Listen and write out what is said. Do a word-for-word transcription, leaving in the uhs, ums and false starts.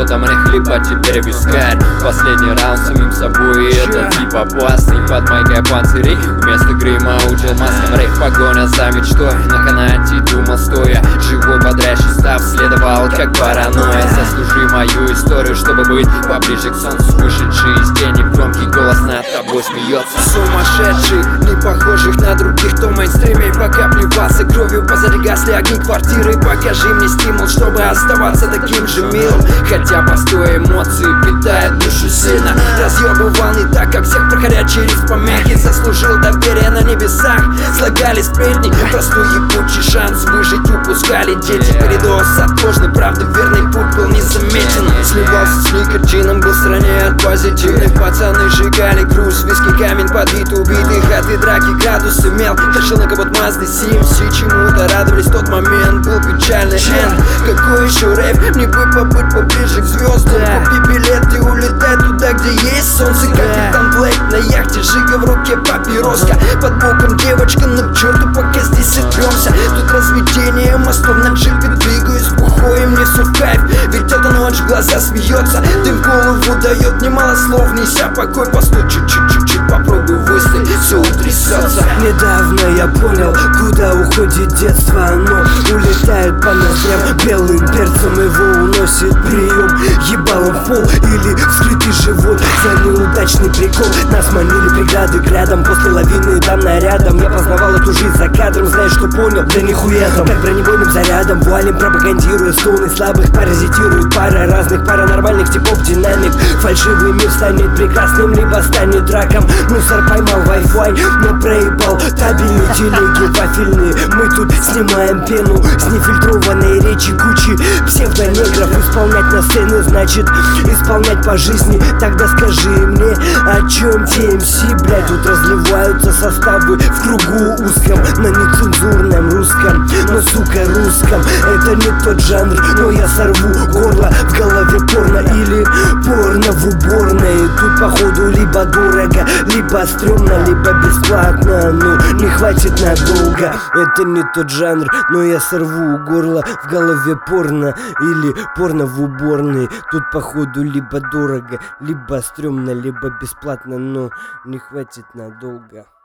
там рэх, либо теперь вискарь. Последний раунд самим собой, и это типа опасный. Под майкой панцирей вместо грима уджил маском рейх. Погоня за мечтой, на канате думал стоя. Живой бодрящий став следовал как паранойя. Заслужи мою историю, чтобы быть поближе к солнцу. Вышедший из тени громкий голос над тобой смеется. Сумасшедший, не похожих на других, кто в мейнстриме пока плевался кровью. Позади гасли огни квартиры. Покажи мне стимул, чтобы оставаться таким же милым. Хотя постой, эмоции питают душу сильно. Разъебывал не так, как всех, проходя через помехи. Заслужил доверие на небесах. Слагали сплетни, простой ебучий шанс выжить упускали дети. Передоз от ложной правды, верный путь был незаметен. Сливался с никотином, был в стране от позитивных. Пацаны сжигали груз, виски, камень подбит, убитых от и драки градусы мел. Тащил на капот Мазды си эм си, чему-то радовались, тот момент был печальный энд. Какой еще рэп, мне бы побыть поближе к звездам. Купи билет и улетай туда, где есть солнце. Капитан Блэк на яхте, жига в руке папироска. Под боком девочка, ну к черту, пока здесь отремся. Тут разведение мостов на джипе, двигаюсь бухой, и мне все в кайф. Ведь эта ночь в глаза смеется, дым в голову дает немало слов. Неся покой, постой, чуть-чуть-чуть, попробуй выстоять, все утрясется. Недавно я понял, куда уходит детство. Оно улетает по ноздрям, белым перцем его уносит прием. Ебалом в пол или вскрытый живот за неудачный прикол. Нас манили преграды к рядом, после лавины там нарядом. Я познавал эту жизнь за кадром, знаешь, что понял? Да нихуя там. Как бронебойным зарядом, вуалем пропагандируя стоуны слабых, паразитирует пара разных паранормальных типов динамик. Фальшивый мир станет прекрасным, либо станет раком. Мусор поймал Wi-Fi, но проебал табельные телеги вафельные. Мы тут снимаем пену с нефильтрованной речи кучи псевдонегров. Исполнять на сцену значит исполнять по жизни. Тогда скажи мне, о чем ти эм си, блядь? Тут разливаются составы в кругу узком, на нецензурном русском, но сука русском. Это не тот жанр, но я сорву горло. В голове порно или порно в уборной. Тут походу либо дорого, либо стрёмно, либо бесплатно. Ну, не хватит надолго. Это не тот жанр, но я сорву горло. В голове порно или порно в уборной. Тут походу либо дорого, либо стрёмно, либо бесплатно. Но не хватит надолго.